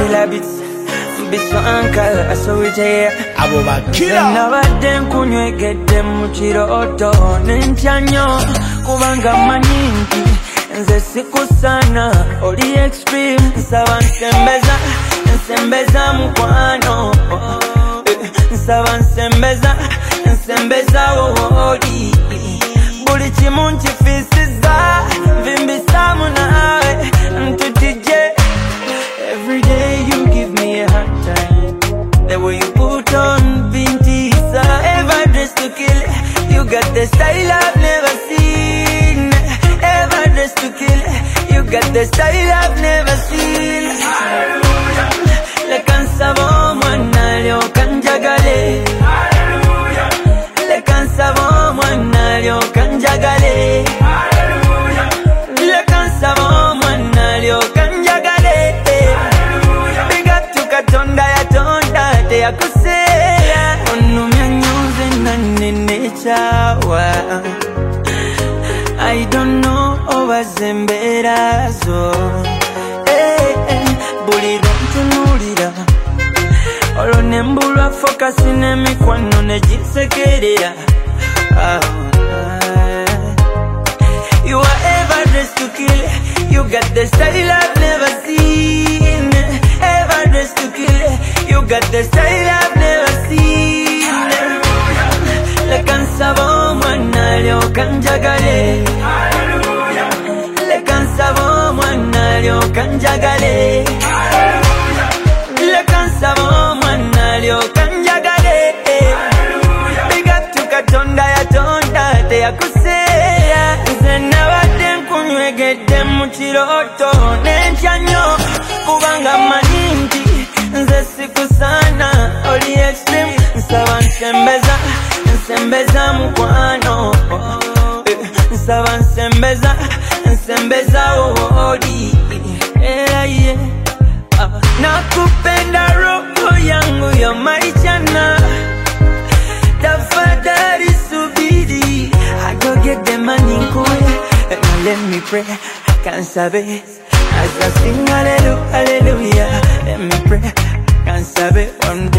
Labits, Biso Ankara, so we say, Aboba Killer. Nabadde nkunywegedde mu kirooto n'enkyanyo kubanga manyi nti nze sikusana oli extreme nsaba nsembeza mukwano nsaba nsembeza wooli buli kimu nkifiisiza nvimbisaamu naawe ntutijje. Every day you give me a hard time. The way you put on Vintisa, ever dressed to kill. You got the style I've never seen. Ever dressed to kill. You got the style I've never seen. Hallelujah. Le cansavo manalio canjagale. Hallelujah. Le cansavo manalio canjagale. Hallelujah. Le cansavo manalio canjagale. Big up to Katonda ya tonda te yakusera onumya nyuze nanene chawa. I don't know obazembera zo buli lwentunulira olwo nembulwa focus n'emikwano negisekerera. You are ever dressed to kill. You got the style I've never seen. Ever dressed to kill. You got the style I've never seen. Le cansavo manalio canjagale. Le cansavo manalio canjagale. Le cansavo manalio canjagale. Big up to Katonda ya tonda te yakusera. Nze nabadde nkunywegedde mu kirooto n'enkyanyo kubanga manyi nti nze sikusana oli extreme nsaba nsembeza mukwano nsaba nsembeza wooli era ye nakupenda roho yangu yo maichana tafadhali subiri I go get the money now let me pray kansabe as I sing hallelujah let me pray kansabe one